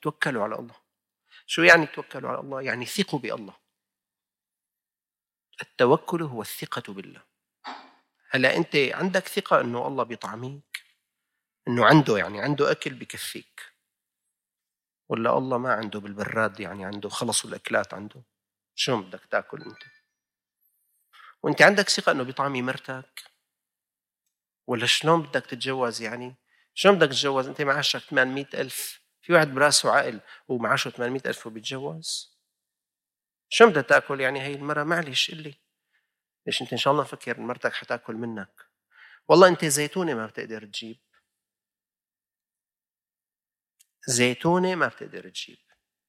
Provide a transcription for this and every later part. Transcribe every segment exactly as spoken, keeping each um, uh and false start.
توكلوا على الله. شو يعني توكلوا على الله؟ يعني ثقوا بالله. التوكل هو الثقة بالله. هلا أنت عندك ثقة إنه الله بيطعميك، إنه عنده يعني عنده أكل بكفيك، ولا الله ما عنده بالبراد، يعني عنده خلصوا الأكلات عنده؟ شو بدك تاكل أنت؟ وأنت عندك ثقة إنه بيطعمي مرتك، ولا شلون بدك تتجوز؟ يعني شلون بدك تتجوز أنت معاشك ثمانمئة ألف؟ في واحد براسه عقل ومعاشه ثمانمئة ألف وبيتجوز؟ شو بدك تاكل يعني هي المرة؟ معلش قل لي ليش أنت إن شاء الله فكر مرتك حتاكل منك؟ والله أنت زيتونة ما بتقدر تجيب، زيتونة ما بتقدر تجيب.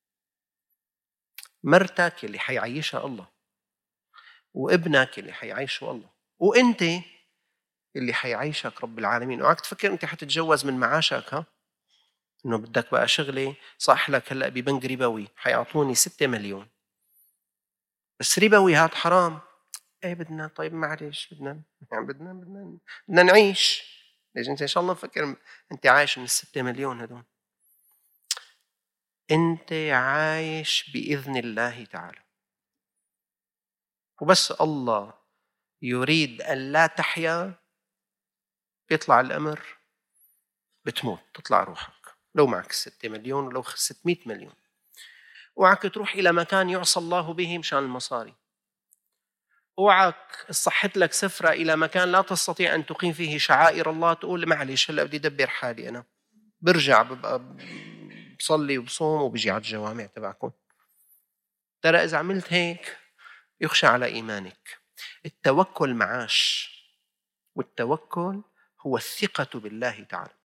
مرتك اللي حيعيشها الله، وابنك اللي حيعيشه الله، وأنت اللي حيعيشك رب العالمين. اوعك تفكر أنت حتتجوز من معاشك، ها؟ إنه بدك بقى شغلة صح لك هلأ ببنك ربوي حيعطوني ستة مليون، بس ربوي هاد حرام. ايه بدنا، طيب معلش بدنا يعني بدنا بدنا بدنا نعيش. ليش انت ان شاء الله مفكر انت عايش من الستة مليون هدول؟ انت عايش باذن الله تعالى، وبس الله يريد ان لا تحيا بيطلع الامر بتموت، تطلع روحك، لو معك ستة مليون ولو ستمئة مليون. اوعك تروح الى مكان يعصى الله به مشان المصاري. اوعك صحت لك سفرة إلى مكان لا تستطيع أن تقيم فيه شعائر الله تقول معلش هلأ بدي أدبر حالي، أنا برجع ببقى بصلي وبصوم وبيجي على الجوامع تبعكم. ترى إذا عملت هيك يخشى على إيمانك. التوكل معاش، والتوكل هو الثقة بالله تعالى.